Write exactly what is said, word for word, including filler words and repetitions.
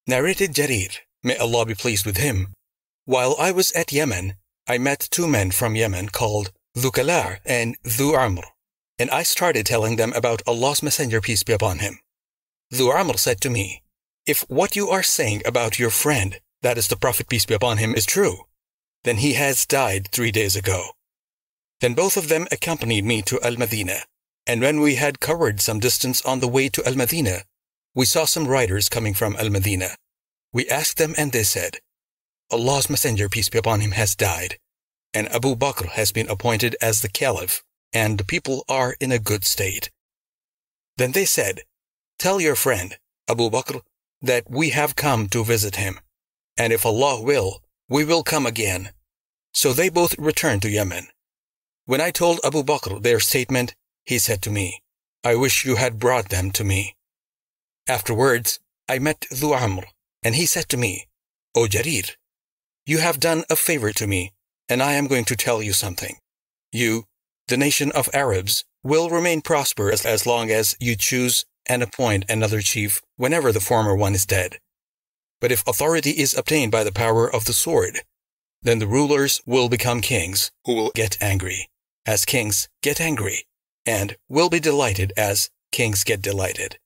Narrated Jarir, may Allah be pleased with him, while I was at Yemen, I met two men from Yemen called Dhu Kala' and Dhu Amr, and I started telling them about Allah's Messenger, peace be upon him. Dhu Amr said to me, "If what you are saying about your friend, that is the Prophet, peace be upon him, is true, then he has died three days ago." Then both of them accompanied me to Al-Madinah, and when we had covered some distance on the way to Al-Madinah, we saw some riders coming from Al-Madinah. We asked them and they said, "Allah's Messenger, peace be upon him, has died, and Abu Bakr has been appointed as the Caliph, and the people are in a good state." Then they said, "Tell your friend, Abu Bakr, that we have come to visit him, and if Allah will, we will come again." So they both returned to Yemen. When I told Abu Bakr their statement, he said to me, "I wish you had brought them to me." Afterwards, I met Dhu Amr, and he said to me, "O Jarir, you have done a favor to me, and I am going to tell you something. You, the nation of Arabs, will remain prosperous as long as you choose and appoint another chief whenever the former one is dead. But if authority is obtained by the power of the sword, then the rulers will become kings who will get angry, as kings get angry, and will be delighted as kings get delighted.